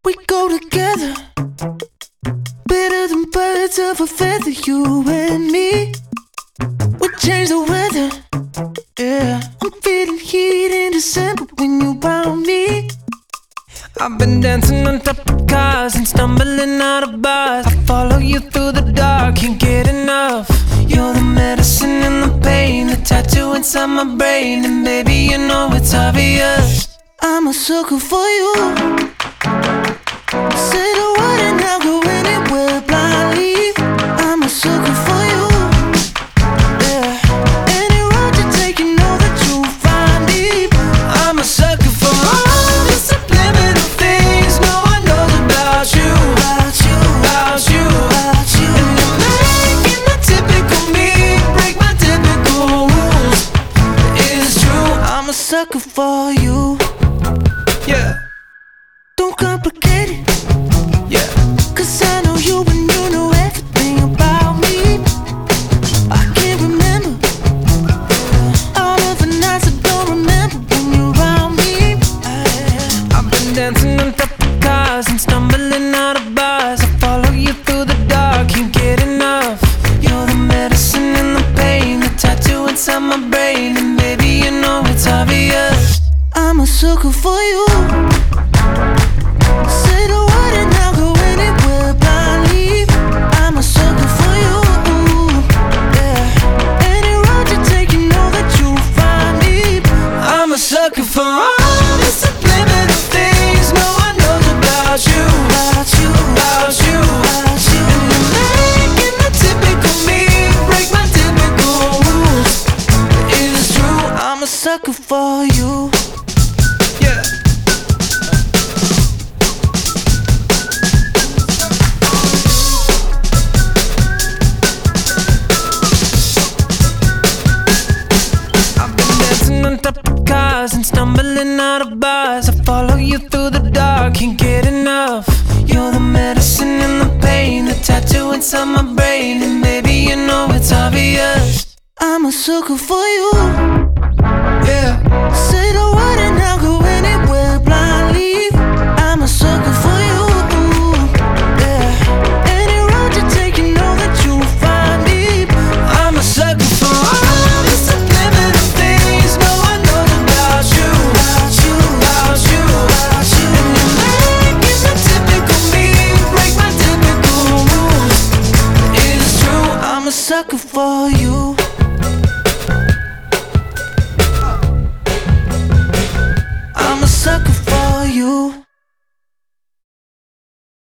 We go together, better than birds of a feather, you and me. We change the weather, yeah. I'm feeling heat in December when you found me. I've been dancing on top of cars and stumbling out of bars. I follow you through the dark, can't get enough. You're the medicine and the pain, the tattoo inside my brain. And baby, you know it's obvious, I'm a sucker for you. Say the word and I'll go anywhere blindly. I'm a sucker for you, yeah. Any road you take, you know that you'll find me. I'm a sucker for all the subliminal things no one knows about you, About you, about you, about you. And you're making the typical me break my typical rules. It's true, I'm a sucker for you. yeah, Don't complicate it, yeah. cause I know you and you know everything about me. I can't remember all of the nights I don't remember when you're around me. I've been dancing on top of cars and stumbling out of bars. I follow you through the dark, can't get enough. You're the medicine and the pain, the tattoo inside my brain. And baby, you know it's obvious, I'm a sucker for you. Say the word and I'll go anywhere blindly. I'm a sucker for you, yeah. Any road you take, you know that you'll find me. I'm a sucker for all the subliminal things no one knows about you, About you, about you, about you. And you're making the typical me break my typical rules. It's true, I'm a sucker for you. yeah. I've been dancing on top of cars and stumbling out of bars. I follow you through the dark, can't get enough. You're the medicine and the pain, the tattoo inside my brain. And baby, you know it's obvious, I'm a sucker for you. yeah. Say the word and I'll go anywhere blindly. I'm a sucker for you, yeah. Any road you take, you know that you'll find me. I'm a sucker for all the subliminal things no one knows about you, About you, about you, about you. And you're making the typical me break my typical rules. It's true, I'm a sucker for